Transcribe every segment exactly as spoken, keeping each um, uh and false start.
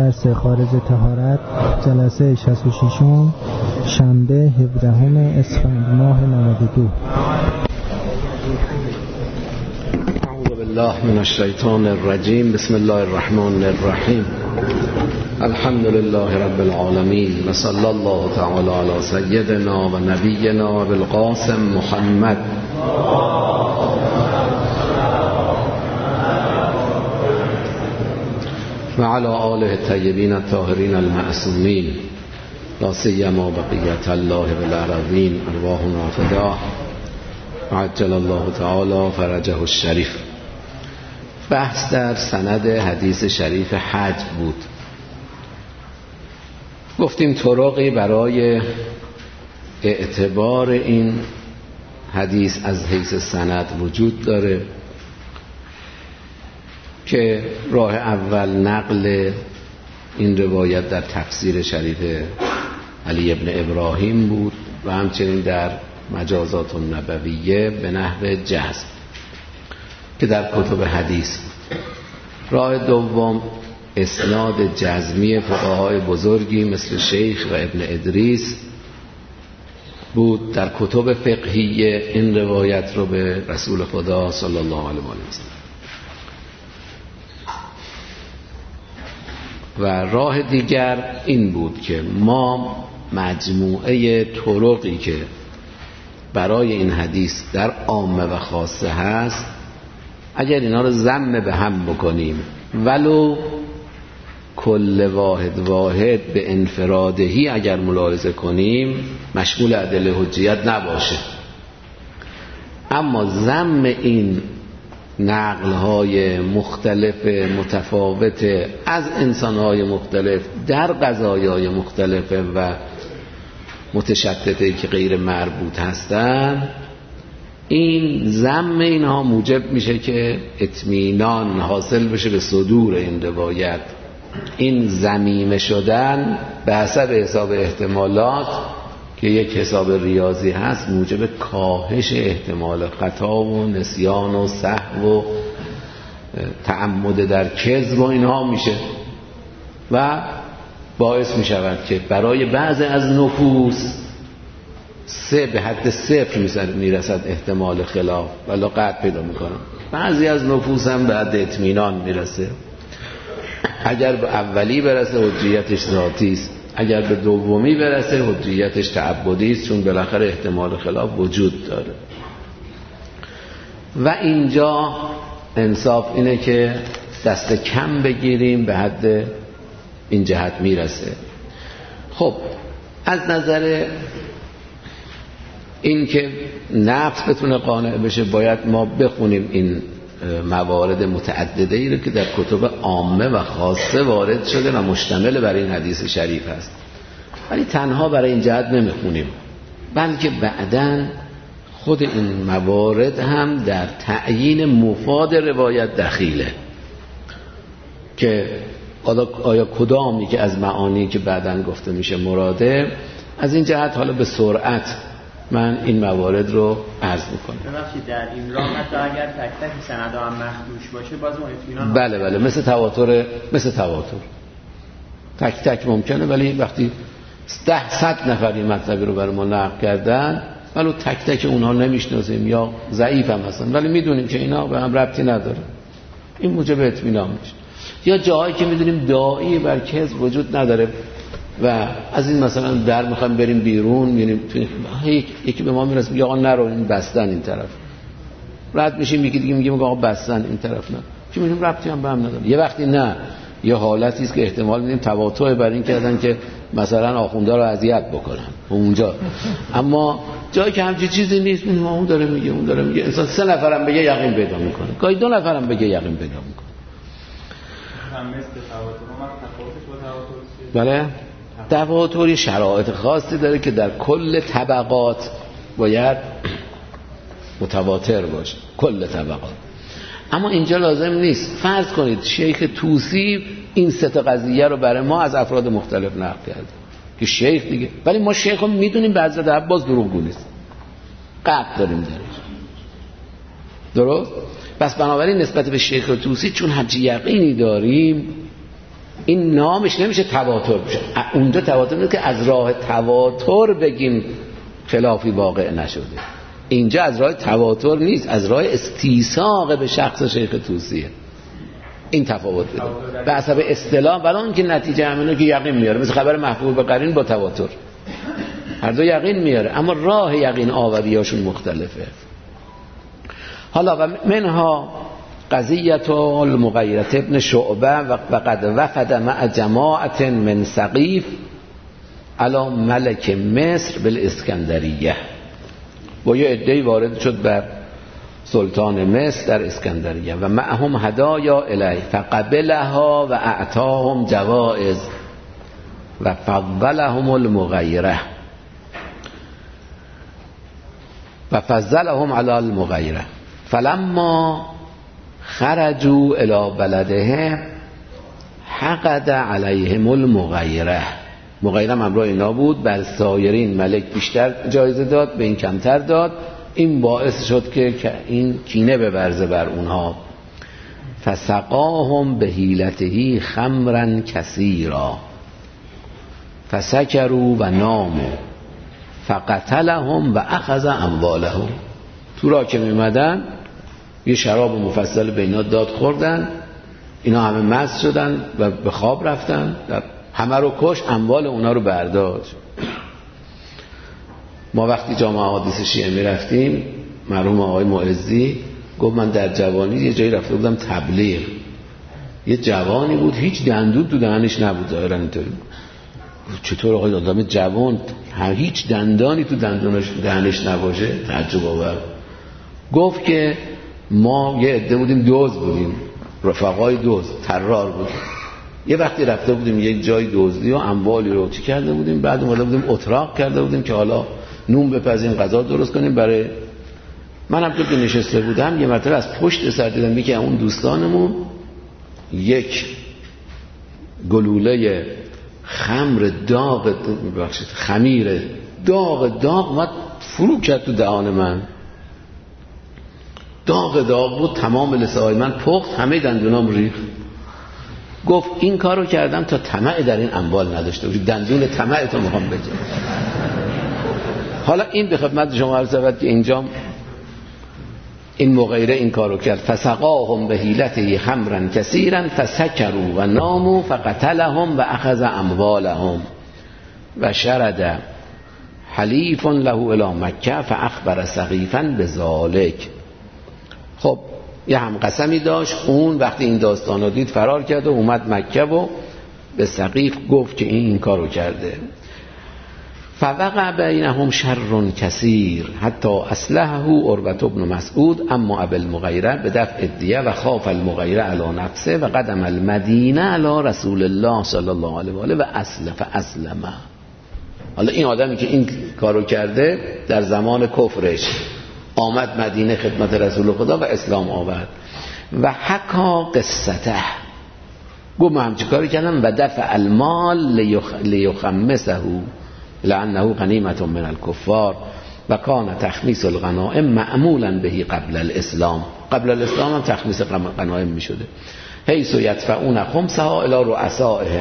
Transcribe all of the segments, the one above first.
درس خارج طهارت جلسه شصت و شش شنبه هفدهم اسفند ماه نود و دو. اعوذ بالله من الشیطان الرجیم. بسم الله الرحمن الرحیم. الحمد لله رب العالمین و صلی الله تعالی علی سیدنا و نبینا بالقاسم محمد و علی آله الطیبین الطاهرین المعصومین لا سیما بقیة الله بالارضین ارواحنا فداه عجل الله تعالی فرجه الشریف. بحث در سند حدیث شریف حج بود. گفتیم طرقی برای اعتبار این حدیث از حیث سند وجود داره که راه اول نقل این روایت در تفسیر شریف علی ابن ابراهیم بود و همچنین در مجازات النبویه به نحو جزم که در کتب حدیث بود. راه دوم اسناد جزمی فقهای بزرگی مثل شیخ و ابن ادریس بود در کتب فقهیه این روایت رو به رسول خدا صلی الله علیه و آله و راه دیگر این بود که ما مجموعه طرقی که برای این حدیث در عامه و خاصه هست اگر اینا رو ضم به هم بکنیم ولو کل واحد واحد به انفرادهی اگر ملاحظه کنیم مشمول ادله حجیت نباشه، اما ضم این نقل‌های مختلف متفاوت از انسان‌های مختلف در قضایای مختلف و متشتته که غیر مربوط هستند، این ضم اینها موجب میشه که اطمینان حاصل بشه به صدور این روایت. این ضمیمه شدن به حسب حساب احتمالات که یک حساب ریاضی هست موجب کاهش احتمال خطا و نسیان و سهو و تعمد در کذب و اینها میشه و باعث میشود که برای بعضی از نفوس سه به حد صفر میرسد احتمال خلاف ولی قطع پیدا میکنم. بعضی از نفوس هم به حد اطمینان میرسه. اگر به اولی برسه حجیتش ذاتی است، اگر به دومی برسه حجیتش تعبدی است، چون بالاخره احتمال خلاف وجود داره. و اینجا انصاف اینه که دست کم بگیریم به حد این جهت میرسه. خب از نظر این که نفس بتونه قانع بشه باید ما بخونیم این موارد متعدده ای رو که در کتب عامه و خاصه وارد شده و مشتمل بر این حدیث شریف هست، ولی تنها برای این جهت نمیخونیم بلکه بعداً خود این موارد هم در تعیین مفاد روایت دخیله که آیا کدامی که از معانی که بعداً گفته میشه مراده. از این جهت حالا به سرعت من این موارد رو عرض میکنم. ببخشید در این راه حتی اگر تک تک سندها هم مخدوش باشه باز ما اطمینان بله بله مثل تواتر مثل تواتر تک تک ممکنه، ولی وقتی ده صد نفر این مطلبی رو برای ما نقل کردن ولی تک تک اونها نمیشناسیم یا ضعیف هم هستن ولی میدونیم که اینا به هم ربطی نداره، این موجب اطمینان میشه. یا جاهایی که میدونیم داعی بر کذب وجود نداره و از این مثلا در میخوایم بریم بیرون میبینیم یکی به ما میرسه میگه آقا نرو این بستن این طرف، رد میشیم یکی دیگه میگه آقا بستن این طرف نه، که میبینیم ربطی هم به هم نداره. یه وقتی نه یه حالتی است که احتمال میدیم تواطؤ بر این کردن که مثلا آخوندا رو اذیت بکنن اونجا، اما جایی که همچین چیزی نیست میبینیم اون داره میگه اون داره میگه، انسان سه نفرم بگه یقین پیدا میکنه، گاهی دو نفرم بگه یقین پیدا میکنه. بله تواتری شرایط خاصی داره که در کل طبقات باید متواتر باشه، کل طبقات. اما اینجا لازم نیست. فرض کنید شیخ توسی این سه تا قضیه رو برای ما از افراد مختلف نقل کرده که شیخ دیگه، ولی ما شیخ رو میدونیم به حضرت عباس دروغگو نیست، قطع داریم درش، درست؟ پس بنابراین نسبت به شیخ توسی چون همچی یقینی داریم این نامش نمیشه تواتر بشه. اونجا تواتر نیست که از راه تواتر بگیم خلافی واقع نشده. اینجا از راه تواتر نیست، از راه استیثاق به شخص شیخ طوسیه. این تفاوت بده به حسب اصطلاح، ولی اون که نتیجه همینه که یقین میاره، مثل خبر محبوب به قرین با تواتر، هر دو یقین میاره، اما راه یقین آوریاشون مختلفه. حالا و منها قضیت المغیرة ابن شعبه و قد وفد مع جماعت من ثقیف علی ملک مصر بالاسکندریه. و یه عده‌ای وارد شد بر سلطان مصر در اسکندریه و معهم هدایا الیه فقبلها و اعطاهم جوائز و فضلهم المغیره و فضلهم علی المغیره. فلما خرجوا الی بلده حقد علیهم المغیره. مغیره همراه اینا بود، بر سایرین ملک بیشتر جایزه داد، به این کمتر داد. این باعث شد که این کینه ببرزه بر اونها. فسقاهم به حیلته خمرا کثیرا فسکروا و ناموا فقتلهم و اخذ اموالهم. تو را که میمدن یه شراب مفصل به اینا داد خوردن، اینا همه مست شدن و به خواب رفتن، همه رو کش، اموال اونا رو برداشت. ما وقتی جامعه حدیث شیعه می رفتیم، مرحوم آقای معزی گفت من در جوانی یه جایی رفته بودم تبلیغ، یه جوانی بود هیچ دندون تو دهنش نبود. ظاهرا اینطوری. چطور آقای آدم جوان هیچ دندانی تو دندونش دهنش نباشه؟ تعجب آور. گفت که ما یه عده بودیم، دوز بودیم، رفقای دوز، طرار بود. یه وقتی رفته بودیم یک جای دزدی و اموالی رو چی کرده بودیم، بعد اومده بودیم اتراق کرده بودیم که حالا نون بپزیم، غذا درست کنیم برای منم. تو که نشسته بودم یه مرتبه از پشت سر دیدم یکی اون دوستانمون یک گلوله خمر داغ ببخشید خمیر داغ داغ اومد فرو کرد تو دهان من. داغ داغ بود، تمام لثه‌های من پخت، همه دندونام ریخت. گفت این کارو کردم تا طمع در این اموال نداشته باشی، دندون طمع تو میخوام بگم. حالا این به خدمت شما عرض شود که اینجا این مغیره این کارو کرد. فسقاهم به حیلته خمرا کثیرا فسکروا و ناموا فقتلهم و اخذ اموالهم و شرد حلیف له الی مکه فاخبر سقیفا بذالک. خب یه هم قسمی داشت، اون وقتی این داستانو دید فرار کرد و اومد مکه و به سقیف گفت که این این کارو کرده. فوقع بینهم شر کثیر حتی اصلحه عروة بن مسعود اما ابو المغیره به دفع الدیه و خاف المغیره علی نفسه و قدم المدینه علی رسول الله صلی الله علیه و آله و اسلم فاسلم. حالا این آدمی که این کارو کرده در زمان کفرش آمد مدینه خدمت رسول خدا و اسلام آورد. و حکا قصته، گفت من همچه کاری کردم و دفع المال لیخ... لیخمسه لعنه غنیمت من الکفار و کان تخمیس الغنائم معمولا بهی قبل الاسلام. قبل الاسلام هم تخمیس غنائم می شده. حیث یدفعون خمسها الی رؤسائهم.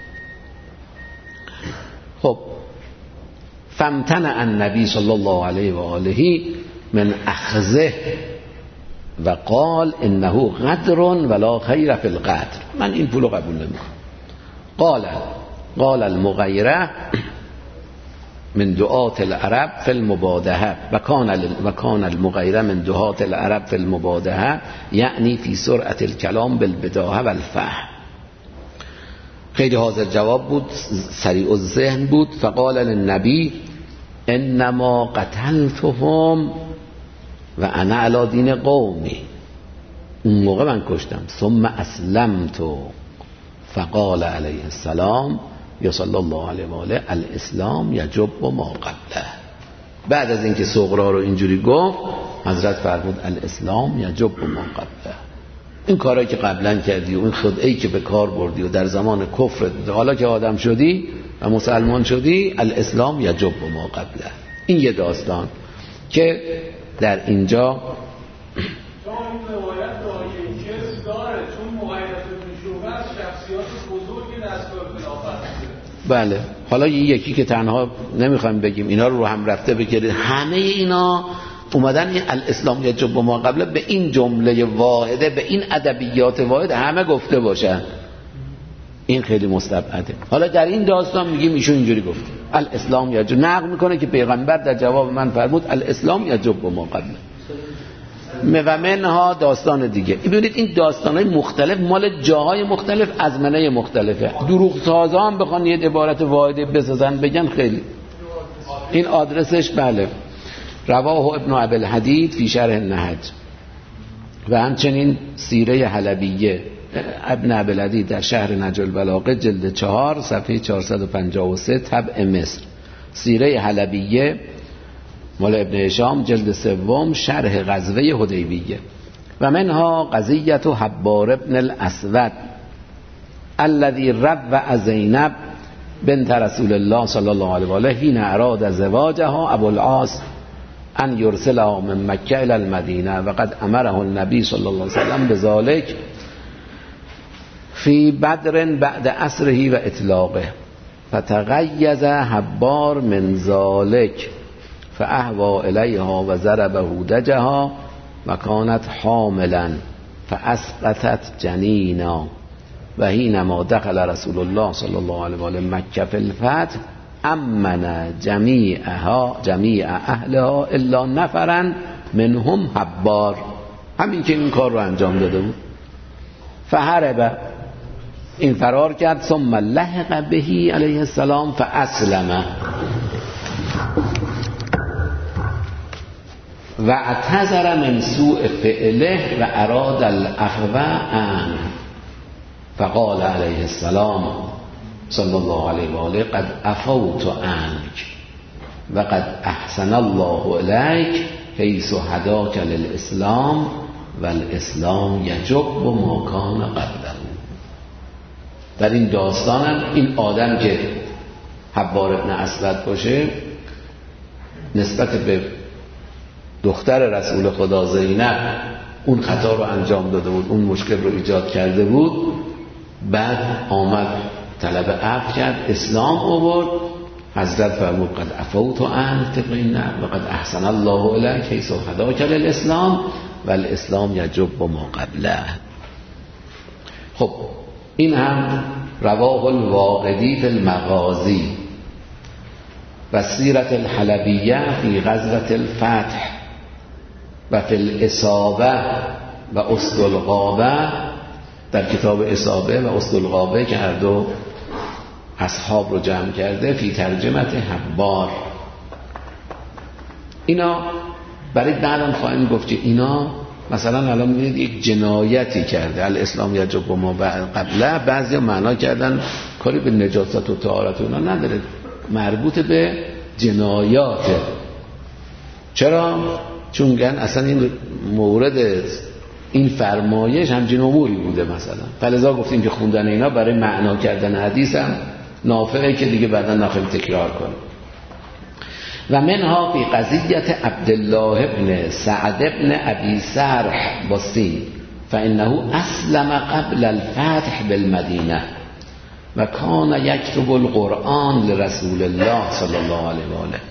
خب فامتنع النبی صلی الله علیه و آله من اخذه و قال انه غدر ولا خیر فی الغدر. من این پولو قبول نمیکنم. قال قال المغیره من دعات العرب فی المبادهه و کان و کان المغیره من دعات العرب فی المبادهه یعنی فی سرعت الکلام بالبداهه و الفهم. خیلی حاضر جواب بود، سریع الذهن بود. فقال للنبی انما قتلتهم و انا علی دین قومی. اون موقع من کشتم. ثم اسلمت فقال علیه السلام یا صلی الله علیه و آله الاسلام یجب ما قبله. بعد از اینکه صغرا رو اینجوری گفت حضرت فرمود الاسلام یجب ما قبله. این کارهایی که قبلا کردی و این خدعه‌ای که به کار بردی و در زمان کفر حالا که آدم شدی و مسلمان شدی الاسلام یجب ما قبله. این یه داستان که در اینجا چون این روایت داره چون مغیرت بن شعبه بله. حالا یکی که تنها نمیخوایم بگیم اینا رو رو هم رفته بگیرید، همه اینا اومدن این الاسلام یجب ما قبل به این جمله واحده، به این ادبیات واحد همه گفته باشن. این خیلی مستبعده. حالا در این داستان میگیم ایشون اینجوری گفت الاسلام یجب، نقل میکنه که پیغمبر در جواب من فرمود الاسلام یجب ما قبل. و منها داستان دیگه. ببینید این داستانهای مختلف مال جاهای مختلف، ازمنه مختلفه. دروغ سازا هم بخوان یه عبارت واحده بسازن بگن خیلی. این آدرسش بله رواه ابن ابی الحدید فی شرح النهج و همچنین سیره حلبیه ابن ابی الحدید در شرح نهج البلاغه جلد چهار صفحه چهارصد و پنجاه و سه طبع مصر، سیره حلبیه مال ابن هشام جلد سوم شرح غزوه حدیبیه. و منها قضیت حبار ابن الاسود الذي ربع زینب بنت رسول الله صلی الله علیه و آله حين اراد زواجها ابو العاص ان يرسلها من مکه الى المدینه و قد امره النبی صلی الله علیه و سلم بذلك فی بدر بعد اسره و اطلاقه فتغیظ حبار من ذلك فاهوى الیها و ضرب هودجها و کانت حاملا فاسقطت جنینا و حینما دخل رسول الله صلی الله علیه و آله مکه فی الفتح امن جمیعها جمیع اهلها الا نفرا منهم حبار، همین که این کار رو انجام داده بود. فهرب، این فرار کرد. ثم لحق بهی علیه السلام فاسلم و اعتذر من سوء فعله و اراد الاخذ عنه فقال علیه السلام صلی الله علیه و آله قد عفوت عنک و قد احسن الله الیک حیث هداک للاسلام و الاسلام یجب ما کان قبله. در این داستانم این آدم که حبار ابن اسود باشه نسبت به دختر رسول خدا زینب اون خطا رو انجام داده بود، اون مشکل رو ایجاد کرده بود، بعد آمد طلب عفو کرد، اسلام آورد. حضرت فرمود قد عفوت عنک طبق این نقل و قد احسن الله الیک حیث هداک للاسلام و الاسلام یجب ما قبله. خب این هم رواه الواقدی فی المغازی و سیرت الحلبیه فی غزوة الفتح و فی الاصابه و اسد الغابه، در کتاب اصابه و اسد الغابه که هر دو اصحاب رو جمع کرده، فی ترجمت حبار. اینا برای بعدم خواهیم گفت که اینا مثلا الان میبینید یک جنایتی کرده الاسلام یجب ما قبله، بعضی ها معنا کردن کاری به نجاست و طهارت اونا نداره، مربوط به جنایاته. چرا؟ چون گن اصلا این مورد این فرمایش همچین اموری بوده مثلا، فلذا گفتیم که خوندن اینا برای معنا کردن حدیث هم نافعه که دیگه بعدا نخواهیم تکرار کنیم. و منها فی قضیت عبدالله ابن سعد ابن ابی سرح با سین فانه اسلم قبل الفتح بالمدینه و کان یکتب القرآن لرسول الله صلی الله علیه و آله،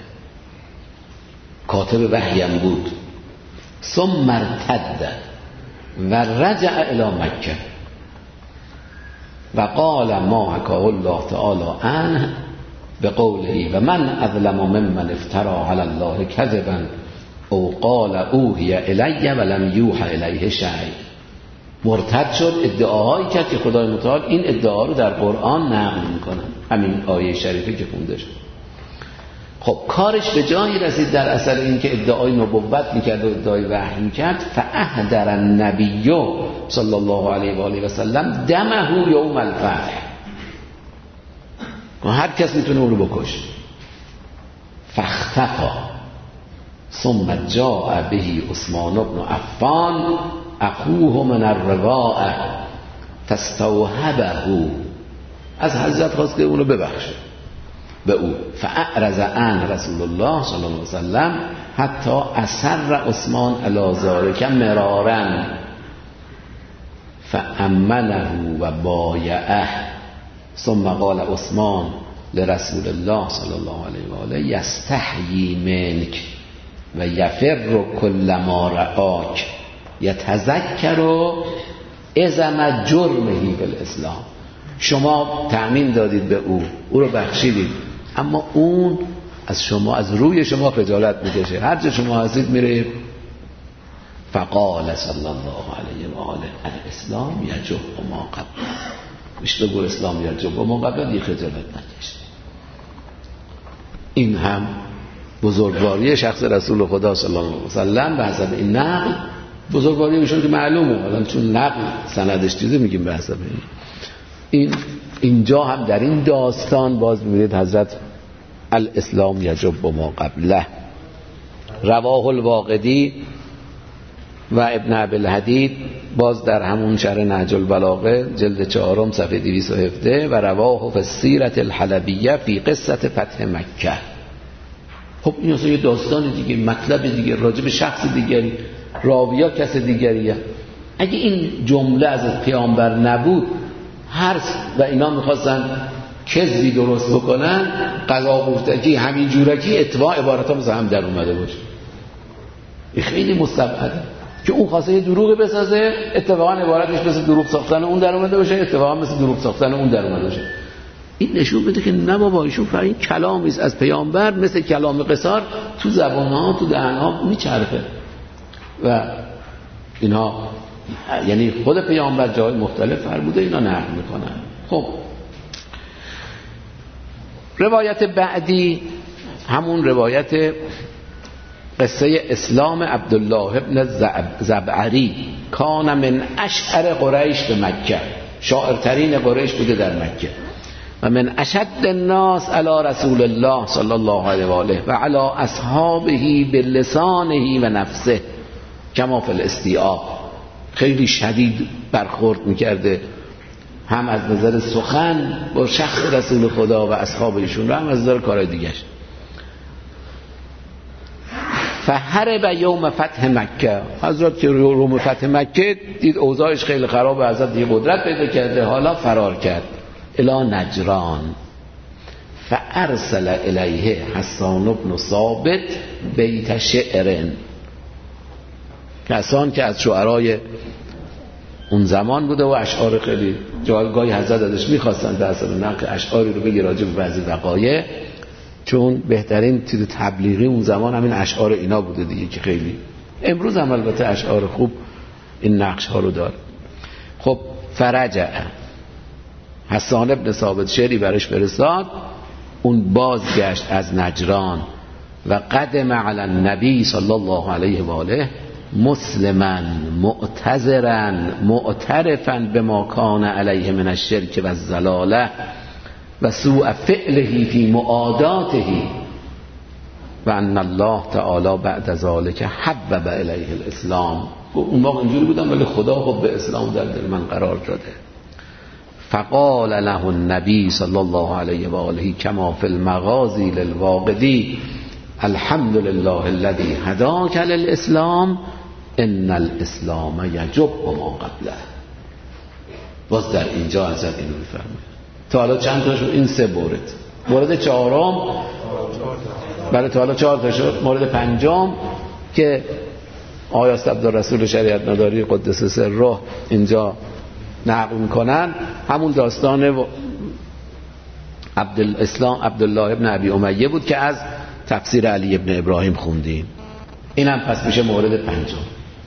کاتب وحیم بود. ثم ارتد و رجع الی مکه و قال ما حکاه الله تعالی عنه بقوله و من اظلم ممن افترى علی الله کذبا او قال اوحی الی ولم یوحى الیه شیء. مرتد شد، ادعاهایی کرد که خدای متعال این ادعا رو در قرآن نقل میکنه، همین آیه شریفه که خونده شد. خب کارش به جایی رسید در اثر این که ادعای نبوت میکرد و ادعای وحی میکرد، فاحضر النبی صلی الله علیه و آله و سلم دمه یوم الفتح، هر کس میتونه اون رو بکشه. فاختفا ثم جاء به عثمان بن عفان اخوه من الرواء فاستوهبه، از حضرت خواست که اون رو ببخشه به او. فاعرض عن رسول الله صلی الله علیه و سلم حتی اصر عثمان علی ذلک مرارا فامنه و بایعه ثم قال عثمان لرسول الله صلی الله علیه و آله یستحیی منک و یفر کل ما رآک یتذکر عظم جرمه بالاسلام. شما تأمین دادید به او، او رو بخشیدید، اما اون از شما، از روی شما خجالت میکشه، هر جا شما هستید میره. فقال صلی الله علیه و آله الاسلام یجب ما قبل، میشه گفت اسلام یجب ما قبل، دیگه خجالت نکشید. این هم بزرگواری شخص رسول خدا صلی الله علیه و سلم به حسب این نقل، بزرگواری ایشون که معلومه، حالا چون نقل سندش چیزه میگیم به حسب این. این اینجا هم در این داستان باز میبینید حضرت الاسلام یجب ما قبله. رواه الواقدی و ابن ابی‌الحدید باز در همون شرح نهج البلاغه جلد چهارم صفحه دویست و هفده و رواه فی السیرة الحلبیه فی قصه فتح مکه. خب این اصلا یه داستان دیگه، مطلب دیگه، راجع به شخص دیگری، راویا کس دیگریه. اگه این جمله از پیامبر نبود، هر و اینا میخواستن کذبی درست بکنن، قضا گفتگی همین جورکی اتباع عبارت ها مثل هم در اومده باشه. این خیلی مستبعده که اون خواسته یه دروغی بسازه، اتفاقا عبارتش مثل دروغ ساختن اون در اومده باشه، اتفاقا مثل دروغ ساختن اون در اومده باشه. این نشون میده که نه بابا، ایشون فقط این کلامی است از پیامبر، مثل کلام قصار تو زبان‌ها، تو دهن‌ها میچرخه و اینها، یعنی خود پیامبر جای مختلف فرموده اینا نقل میکنن. خب روایت بعدی همون روایت قصه اسلام عبدالله ابن زبعری، کان من اشعر قریش به مکه، شاعرترین قریش بوده در مکه، و من اشد الناس علی رسول الله صلی الله علیه و آله و علی اصحابه بلسانه و نفسه کما فی الاستیعاب. خیلی شدید برخورد میکرده، هم از نظر سخن با شخص رسول خدا و اصحاب ایشون، هم از نظر کارهای دیگرش. فهرب یوم فتح مکه، حضرت که یوم فتح مکه دید اوضاعش خیلی خرابه، حضرت دیگه قدرت پیدا کرده، حالا فرار کرد الی نجران. فارسل الیه حسان بن ثابت بیت شعر، کسان که از شعرای اون زمان بوده و اشعار خیلی جایگاهی حضرت ازش میخواستن در اصل نقل اشعاری رو بگی راجع به بعضی وقایع، چون بهترین چیز تبلیغی اون زمان همین اشعار اینا بوده دیگه، که خیلی امروز هم البته اشعار خوب این نقش ها رو داره. خب فرجع حسان ابن ثابت شعری برش فرستاد، اون بازگشت از نجران و قدم علی النبی صلی الله علیه و آله مسلما معتذرا معترفا بما کان علیه من الشرک و الضلاله و سوء فعله فی معاداته و ان الله تعالی بعد ذلک حبب الیه الاسلام. اون موقع اینجوری بودم ولی خدا خب به اسلام در دل من قرار داده. فقال له النبی صلی الله علیه و آله کما فی المغازی للواقدی الحمد لله الذی هداک للاسلام ان الاسلام یجب ما قبله. باز در اینجا حضرت اینو میفرماید. تا حالا چند تا شد؟ این سه مورد. مورد چهارم، بله تا حالا چهار تا شد. مورد پنجم که آیات عبدالرسول شریعت مداری قدس سره اینجا نقل میکنن، همون داستان عبدالاسلام عبدالله ابن ابی امیه بود که از تفسیر علی ابن ابراهیم خوندیم. این هم پس میشه مورد پنجم.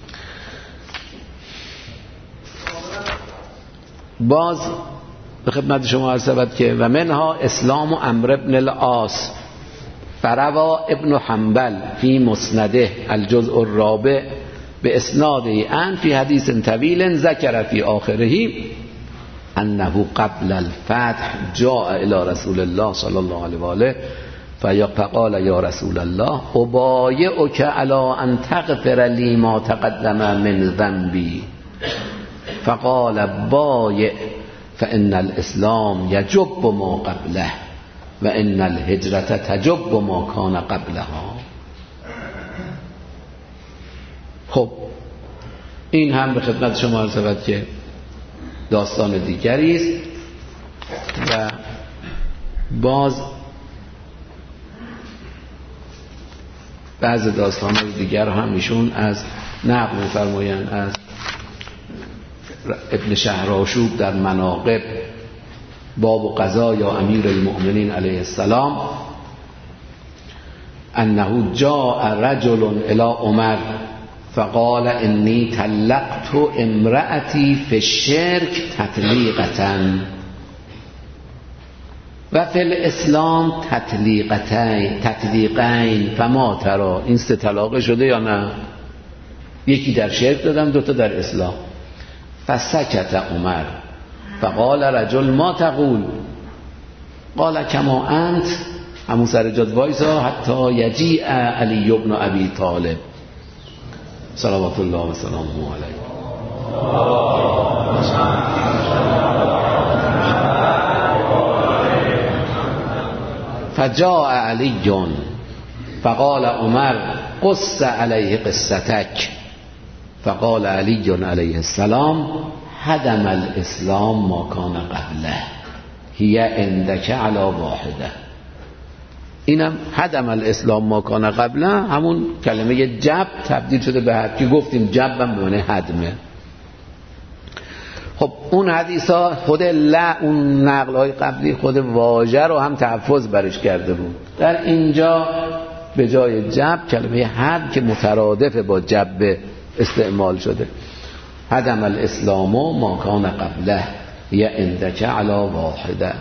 باز به خدمت شما عرض شود که و منها اسلام عمرو بن العاص فروا ابن حنبل فی مسنده الجزء الرابع به اسناده ان فی حدیث طویل ذکر فی آخره انه قبل الفتح جاء الى رسول الله صلی الله علیه و آله فقال یا رسول الله ابایعک علی ان تغفر لی ما تقدم من ذنبی فقال بایع فان الاسلام یجب ما قبله و ان الهجرة تجب ما کان قبلها. خب این هم به خدمت شما عرض شود که داستان دیگری است و باز بعض داستان‌های دیگر هم ایشون از نقل می‌فرمایند از ابن شهرآشوب در مناقب باب و قضایا امیر المؤمنین علیه السلام انه جاء رجل الى عمر فقال انی طلقت امرأتی فی الشرک تطلیقة و فی الاسلام تطلیقتین تطلیقین فما ترى. این سه طلاق شده یا نه؟ یکی در شرک دادم، دوتا در اسلام. فسکت عمر فقال رجل ما تقول قال کما انت، همون سر جاد وایسا حتی یجیء علی ابن ابی طالب صلوات الله و سلامه علیه. فجاء علی فقال عمر قص علیه قصتک فقال علی علیه السلام هدم الاسلام ما کان قبله هی عندک علی واحده. اینم هدم الاسلام ما کان قبله، همون کلمه جب تبدیل شده به هد که گفتیم جب هم به معنی هدمه. خب اون حدیثا خود لا اون نقل های قبلی خود واژه رو هم تحفظ برش کرده بود. در اینجا به جای جب کلمه هد که مترادف با جب استعمال شده. هدم الاسلام ما کان قبله یا عندک علی واحده.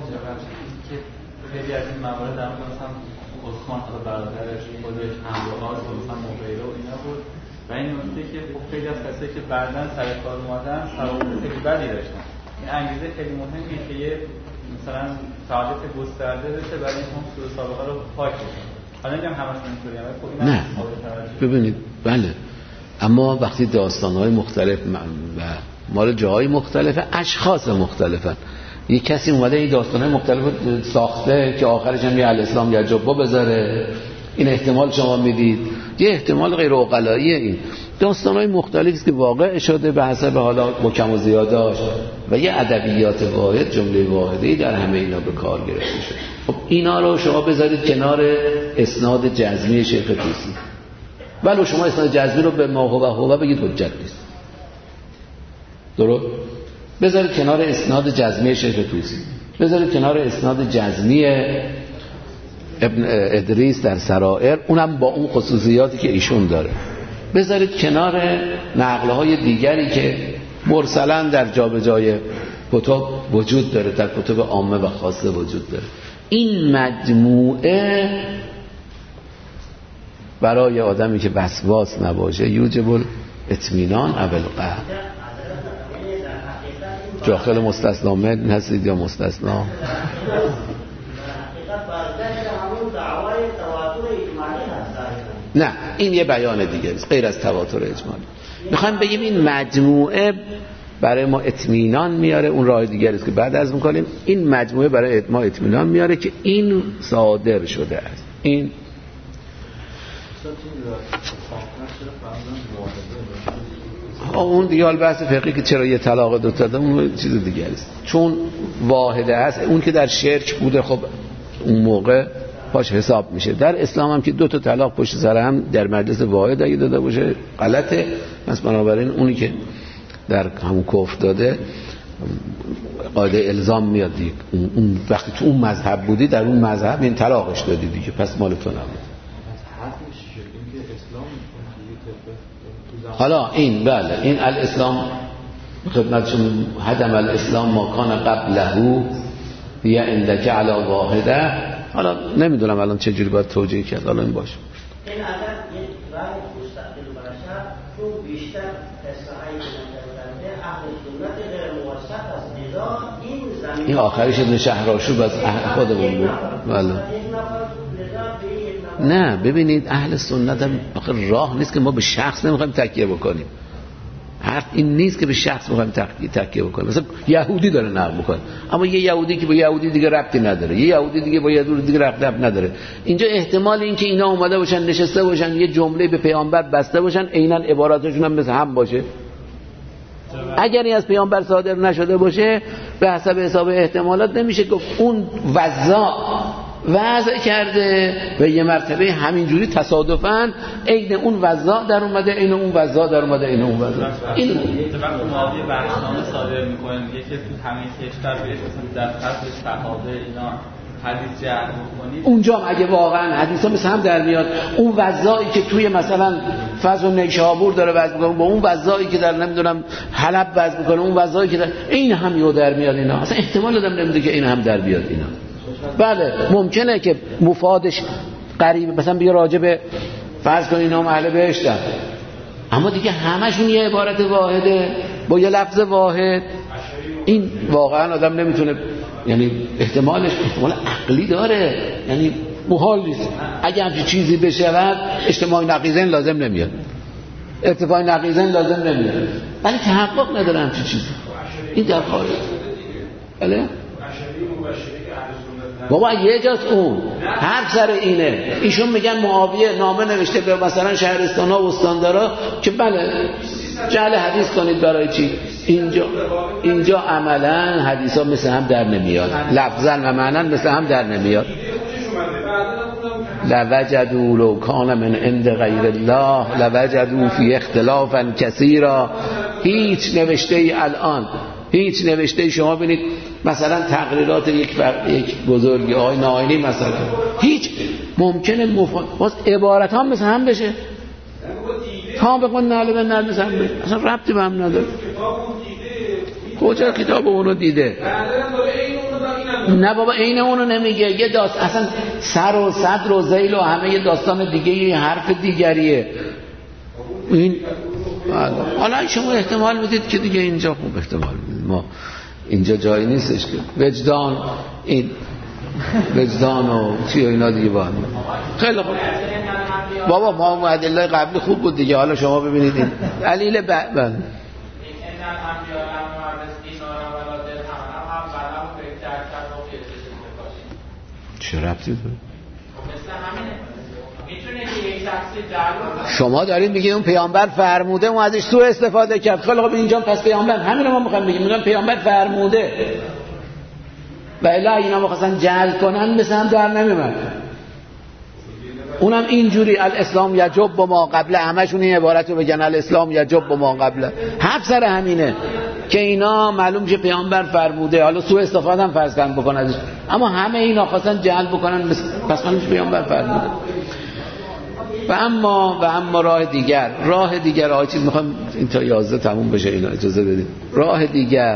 خیلی از این موارد در مورد مثلا عثمان حالا برادرش خودش همراهاش مثلا مغیره و اینا بود و این نکته که خیلی از کسایی که بعداً سر کار اومدن سوابق خیلی بدی داشتن. این انگیزه خیلی مهمه که یه مثلا فعالیت گسترده بشه برای اینکه اون سوء سابقه رو پاک بشه. حالا میگم همشون اینطوریه ولی خب اینا نه ببینید بله، اما وقتی داستان‌های مختلف و مال جاهای مختلفه اشخاص مختلفن، یه کسی اومده این داستان‌های مختلف ساخته که آخرش هم یه الاسلام یا جبا بذاره، این احتمال شما میدید. یه احتمال غیر عقلاییه. این داستان‌های مختلفی است که واقع شده به حسب حالا با کم و زیاداش و یه ادبیات واحد جمله واحدی در همه اینا به کار گرفته شده. خب اینا رو شما بذارید کنار اسناد جزمی شیخ طوسی، ولو شما اسناد جزمی رو به ما هو هو بگید حجت نیست، درست؟ بذارید کنار اسناد جزمی شیخ طوسی، بذارید کنار اسناد جزمی ابن ادریس در سرائر، اونم با اون خصوصیاتی که ایشون داره، بذارید کنار نقل‌های دیگری که مرسلن در جابجای کتب وجود داره، در کتب عامه و خاصه وجود داره. این مجموعه برای آدمی که وسواس نباشه یوجب الاطمینان اول قهر. داخل مستثنا من هستید یا مستثنا؟ نه این یه بیان دیگه است غیر از تواتر اجمالی. میخوایم بگیم این مجموعه برای ما اطمینان میاره، اون راه دیگری است که بعد از میکنیم. این مجموعه برای ما اطمینان میاره که این صادر شده است. این اون دیگه حال بحث فقهی که چرا یه طلاق دو تا دادن اون چیز دیگه است، چون واحده است. اون که در شرک بوده خب اون موقع پاش حساب میشه. در اسلام هم که دو تا طلاق پشت سر هم در مجلس واحد اگه داده باشه غلطه. پس بنابراین اونی که در همون کفر داده قاعده الزام میاد دیگه. اون وقتی تو اون مذهب بودی در اون مذهب این طلاقش دادی دیگه، پس مال تو نبود. حالا این بله این الاسلام خدمتشون هدم الاسلام ما کان قبله یا عندک علی واحده. حالا نمیدونم الان چه جوری باید توجیه کرد، حالا این باشه. این اگر یک راه مستقل باشه تو بیشتر اصلاحی نظر اهل سنت غیر موثق است. لذا این زمین این آخریش ابن شهرآشوب از خودمون بود. بله نه ببینید اهل سنت هم آخر راه نیست که ما به شخص نمیخوایم تکیه بکنیم. حرف این نیست که به شخص میخوایم تکیه بکنیم. مثلا یهودی داره نقل میکنه، اما یه یهودی که با یهودی دیگه ربطی نداره، یه یهودی دیگه با یهودی دیگه ربط نداره. اینجا احتمال این که اینا اومده باشن نشسته باشن یه جمله به پیامبر بسته باشن عیناً عباراتشون هم مثل هم باشه. اگر این از پیامبر صادر نشده باشه به حسب حساب احتمالات نمیشه گفت اون وضع وضع کرده و یه مرتبه همینجوری تصادفاً عین اون وضع در اومده، این اون وضع در اومده، این اون وضع. این وقتی معاویه بخشنامه صادر میکنه میگه که تو همین کشور بهش مثلا در فصل صحابه اینا حدیث جعل بکنید، اونجا هم اگه واقعا حدیثا مثل هم در میاد، اون وضعی که توی مثلا فضل نیشابور داره وضع میکنه با اون وضعی که در نمیدونم حلب وضع میکنه، اون وضعی که در این هم یو در میاد، اینا اصلا احتمال دادم نمیده که این هم در بیاد. اینا بله ممکنه که مفادش قریب مثلا بیا راجع به فرض کن اینا هم اهل بهشتن، اما دیگه همشون یه عبارت واحده با یه لفظ واحد، این واقعا آدم نمیتونه، یعنی احتمالش احتمال عقلی داره، یعنی محال نیست. اگه همچین چیزی بشود اجتماع نقیضین لازم نمیاد، ارتفاع نقیضین لازم نمیاد، ولی تحقق نداره همچین چیزی. این در خارج بله بابا یه جاست اون حرف سر اینه. ایشون میگن معاویه نامه نوشته به مثلا شهرستانا و استاندارا که بله جعل حدیث کنید برای چی. اینجا اینجا عملا حدیثا مثل هم در نمیاد، لفظا و معنی مثل هم در نمیاد. لوجدوا لو کان من عند غیر الله لوجدوا فی اختلافا کثیرا. هیچ نوشته ای الان هیچ نوشته ای شما ببینید مثلا تقریرات یک فر... یک بزرگی آقای ناینی مثلا هیچ ممکنه مفاد باز عبارت ها مثل هم بشه، تا بگن ناله به ناله مثل هم بشه، اصلا ربطی به هم نداره. کجا کتاب اونو دیده؟ نه بابا این اونو نمیگه، یه داست اصلا سر و صدر و ذیل و همه یه داستان دیگه، یه حرف دیگریه. این حالا شما احتمال میدید که دیگه اینجا خوب احتمال میدید، ما اینجا جایی نیستش که وجدان این وجدان و چی و اینا دیگه با هم. خیلی خوب بابا ما معدلای قبلی خوب بود دیگه، حالا شما ببینید این دلیل بله چه ربطی داره؟ شما دارید میگید اون پیامبر فرموده اون ازش سوء استفاده کرد. خیلی خب اینجا پس پیامبر همین رو ما میخوایم بگیم، میگم پیامبر فرموده و الا اینا میخواستن جعل کنن مثل هم در نمیمد. اونم اینجوری الاسلام یجب با ما قبله، همشون این عبارت رو بگن الاسلام یجب با ما قبله. حرف سر همینه که اینا معلوم شه پیامبر فرموده، حالا سوء استفاده هم فرض کن بکنن ازش، اما همه اینا خواستن جعل بکنن پس منش پیامبر فرموده. و اما و اما راه دیگر راه دیگر آقای چیز میخوام این تا یازده تموم بشه، اینا اجازه بدید. راه دیگر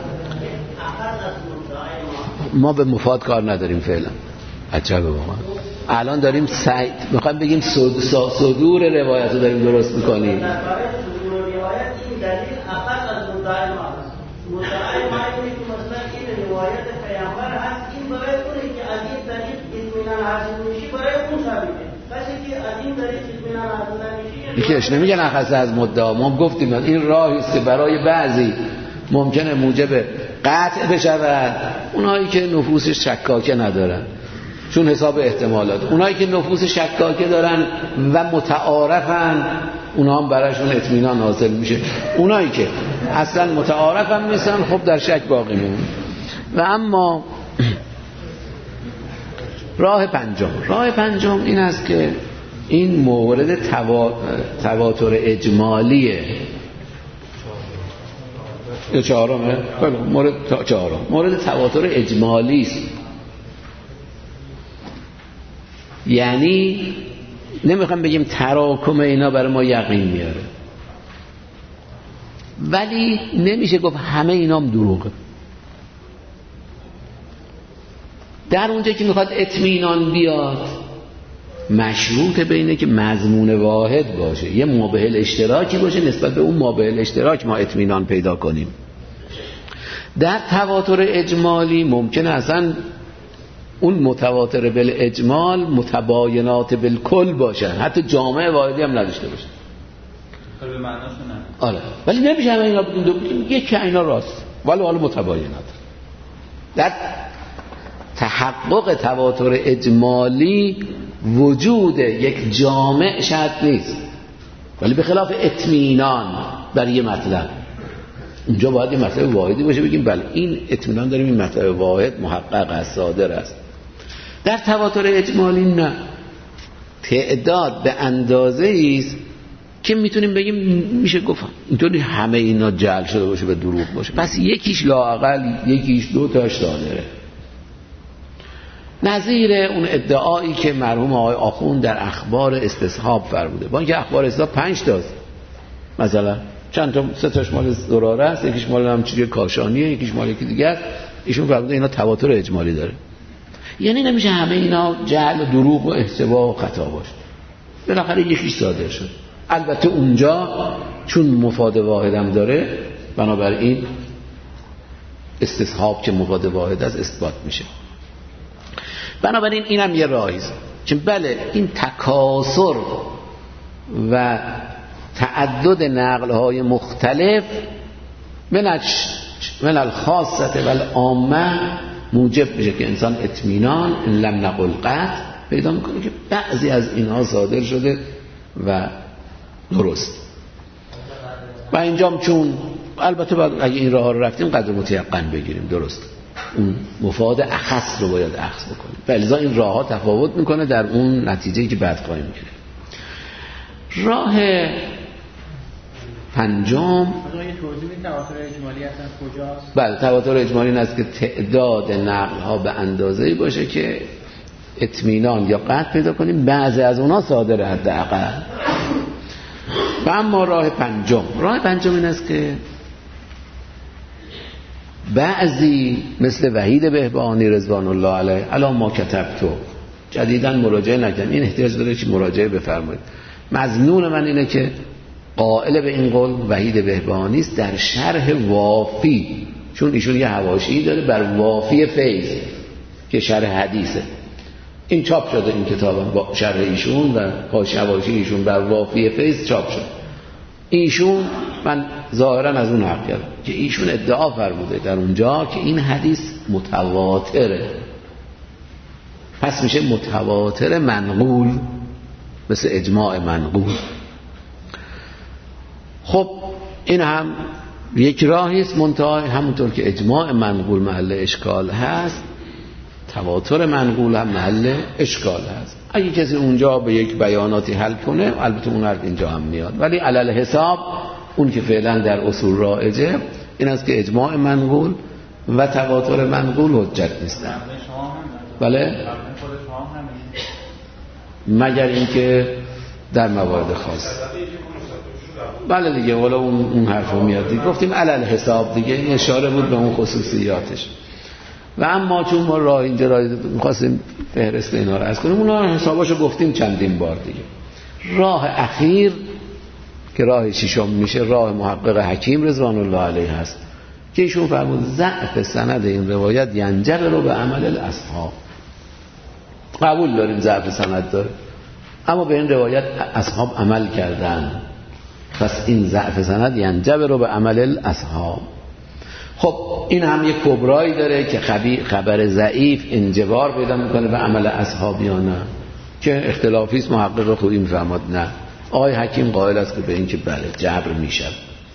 ما به مفاد کار نداریم فعلا، عجبه واقعا. الان داریم سعی میخوایم بگیم صدور روایت رو داریم درست میکنیم. یکیش نمیگن اخذ از مدعا، ما گفتیم این راهی است که برای بعضی ممکنه موجب قطع بشود، اونایی که نفوس شکاکه ندارن، چون حساب احتمالات. اونایی که نفوس شکاکه دارن و متعارفن اونا هم براشون اطمینان حاصل میشه، اونایی که اصلا متعارف هم نیستن خب در شک باقی میمونه. و اما راه پنجم راه پنجم این است که این مورد توا... تواتر اجمالیه. یا چهارمه؟ مورد چهارم مورد تواتر اجمالی است. یعنی نمیخوام بگیم تراکم اینا برای ما یقین میاره، ولی نمیشه گفت همه اینا هم دروغه. در اونجا که میخواد اطمینان بیاد مشروط بینه که مضمون واحد باشه، یه مابع اشتراکی باشه، نسبت به اون مابع اشتراک ما اطمینان پیدا کنیم. در تواتر اجمالی ممکنه اصلا اون متواتر بالاجمال متباینات بالکل باشن، حتی جامعه واحدی هم نداشته باشن. به معناش نه. آره ولی نمیشه همه اینا بگیم دو بگیم یکی اینا راست ولی حالا متباینات. در تحقق تواتر اجمالی وجود یک جامع شرط نیست، ولی به خلاف اطمینان بر یه مطلب اونجا باید یه مطلب واحدی باشه بگیم بله این اطمینان داریم این مطلب واحد محقق است، صادر است. در تواتر اجمالی نه، تعداد به اندازه‌ای است که میتونیم بگیم میشه گفت اینطوری همه اینا جعل شده باشه به دروغ باشه، پس یکیش لااقل یکیش دو تاش صادره. نظیر اون ادعایی که مرحوم آقای آخوند در اخبار استصحاب فرموده، با اینکه اخبار استصحاب پنج تاست، مثلا چند تا سه تاش مال زراره است، یکیش مال همچین کاشانیه، یکیش مال یکی دیگه است، ایشون فرموده اینا تواتر اجمالی داره. یعنی نمیشه همه اینا جعل و دروغ و احتبا و خطا باشه، بالاخره یکیش صادر شد. البته اونجا چون مفاد واحدم داره، بنابراین استصحاب که مفاد واحد است اثبات میشه. بنابراین اینم یه راهی است که بله این تکاثر و تعدد نقل‌های مختلف من الخاصه و العامه موجب میشه که انسان اطمینان ان لم نقل قطع پیدا میکنه که بعضی از اینها صادر شده و درست. و اینجام چون البته باید اگه این راه ها رو رفتیم قدر متیقن بگیریم، درست اون مفاد اخص رو باید اخذ بکنیم، فلذا این راه ها تفاوت میکنه در اون نتیجه‌ای که بعد خواهیم گرفت. راه پنجم توضیح میدید تواتر اجمالی اصلا کجاست؟ بله تواتر اجمالی این است که تعداد نقل ها به اندازه‌ای باشه که اطمینان یا قطع پیدا کنیم بعضی از اونها صادره حداقل. و اما راه پنجم راه پنجم این است که بعضی مثل وحید بهبهانی رضوان الله علیه الان ما کتبتو جدیداً مراجعه نکردن، این احتیاج داره که مراجعه بفرمایید. مظنون من اینه که قائل به این قول وحید بهبهانی است در شرح وافی، چون ایشون یه حواشی داره بر وافی فیض که شرح حدیثه، این چاپ شده این کتابم با شرح ایشون و حاشیه حواشی ایشون بر وافی فیض چاپ شد. ایشون من ظاهرا از اون حق کردم که ایشون ادعا فرموده در اونجا که این حدیث متواتره، پس میشه متواتر منقول مثل اجماع منقول. خب این هم یک راهی است، منتها همونطور که اجماع منقول محل اشکال هست، تواتر منقول هم محل اشکال هست. اگه کسی اونجا به یک بیاناتی حل کنه البته اون حرف اینجا هم میاد، ولی علل حساب اون که فعلا در اصول رایجه این است که اجماع منقول و تواتر منقول حجت نیستن. بله مگر اینکه در موارد خاص. بله دیگه والا اون اون حرفو میاد دیگه، گفتیم علل حساب دیگه، این اشاره بود به اون خصوصیاتش. و اما چون ما راه اینجا راه می‌خواستیم فهرست اینا رو از کنیم، اونا حساباشو گفتیم چندین بار دیگه. راه اخیر که راه ششم میشه راه محقق حکیم رضوان الله علیه هست که ایشون فرمود ضعف سند این روایت ینجبر رو به عمل الاصحاب. قبول داریم ضعف سند داره، اما به این روایت اصحاب عمل کردن، پس این ضعف سند ینجبر رو به عمل الاصحاب. خب این هم یک کبرایی داره که خبر ضعیف انجبار پیدا میکنه به عمل اصحاب یا نه، که اختلافی است. محقق خوبی میفرماد نه، آقای حکیم قائل است که به این که بله جبر میشه.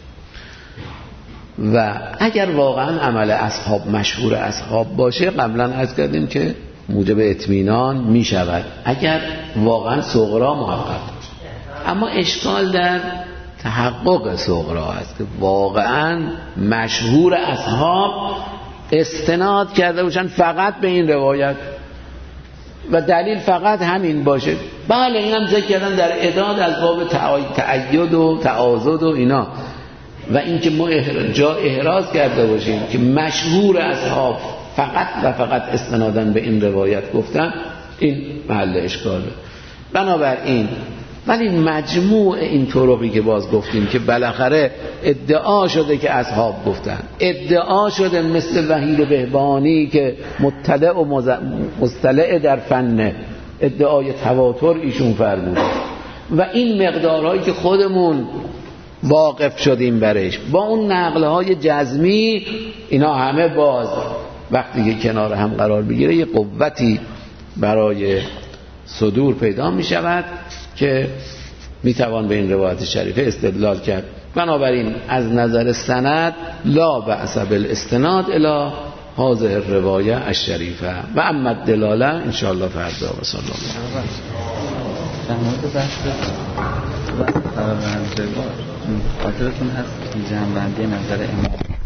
و اگر واقعا عمل اصحاب مشهور اصحاب باشه قبلا عرض کردیم که موجب اطمینان میشود اگر واقعا صغرا محقق باشه. اما اشکال در تحقق صغرا است که واقعا مشهور اصحاب استناد کرده باشن فقط به این روایت و دلیل فقط همین باشه. بله این هم ذکر کردن در اعداد از باب تأید و تعاضد و اینا، و اینکه ما جا احراز کرده باشیم که مشهور اصحاب فقط و فقط استنادن به این روایت گفتن، این محل اشکاله. بنابراین ولی مجموع این طرقی که باز گفتیم که بالاخره ادعا شده که اصحاب گفتن، ادعا شده مثل وحید بهبهانی که مطلع و مستلع در فن ادعای تواتر ایشون فرموده، و این مقدارهایی که خودمون واقف شدیم برش با اون نقلهای جزمی، اینا همه باز وقتی که کنار هم قرار بگیره یه قوتی برای صدور پیدا می شود که می توان به این روایت شریفه استدلال کرد. بنابراین از نظر سند لا بأس بالاستناد الی هذه الروایه الشریفه و اما الدلاله ان شاء الله فردا و صلی الله علیه در مورد بحث خبرنگاری خاطرتون هست جنبندی نظر امام